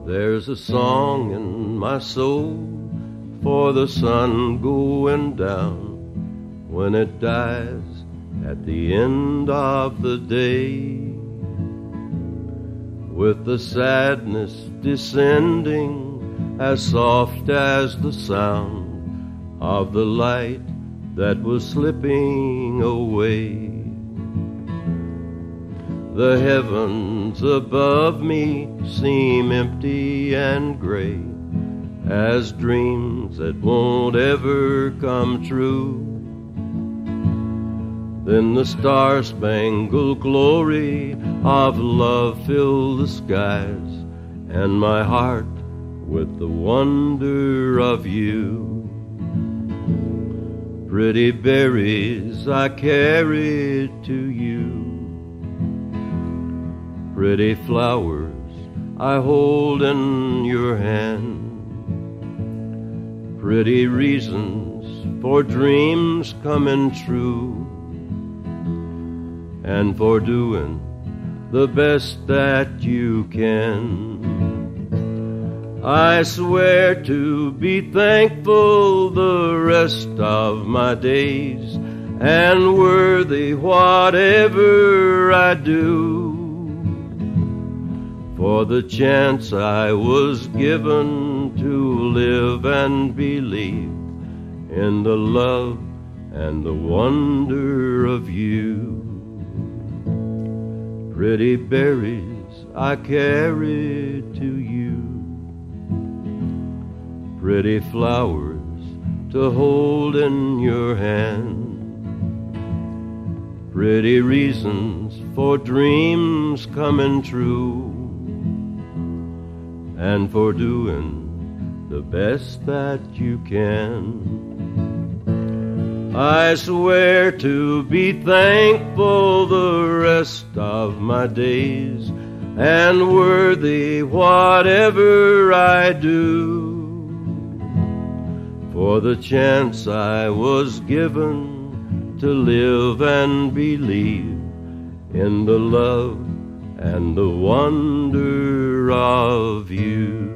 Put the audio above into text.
There's a song in my soul for the sun going down when it dies at the end of the day, with the sadness descending as soft as the sound of the light that was slipping away. The heavens above me seem empty and gray as dreams that won't ever come true. Then the star-spangled glory of love filled the skies, and my heart with the wonder of you. Pretty berries I carried to you, pretty flowers I hold in your hand, pretty reasons for dreams coming true, and for doing the best that you can. I swear to be thankful the rest of my days, and worthy whatever I do, for the chance I was given to live and believe in the love and the wonder of you. Pretty berries I carried to you, pretty flowers to hold in your hand, pretty reasons for dreams coming true, and for doing the best that you can. I swear to be thankful the rest of my days, and worthy whatever I do, for the chance I was given to live and believe in the love and the wonder of you.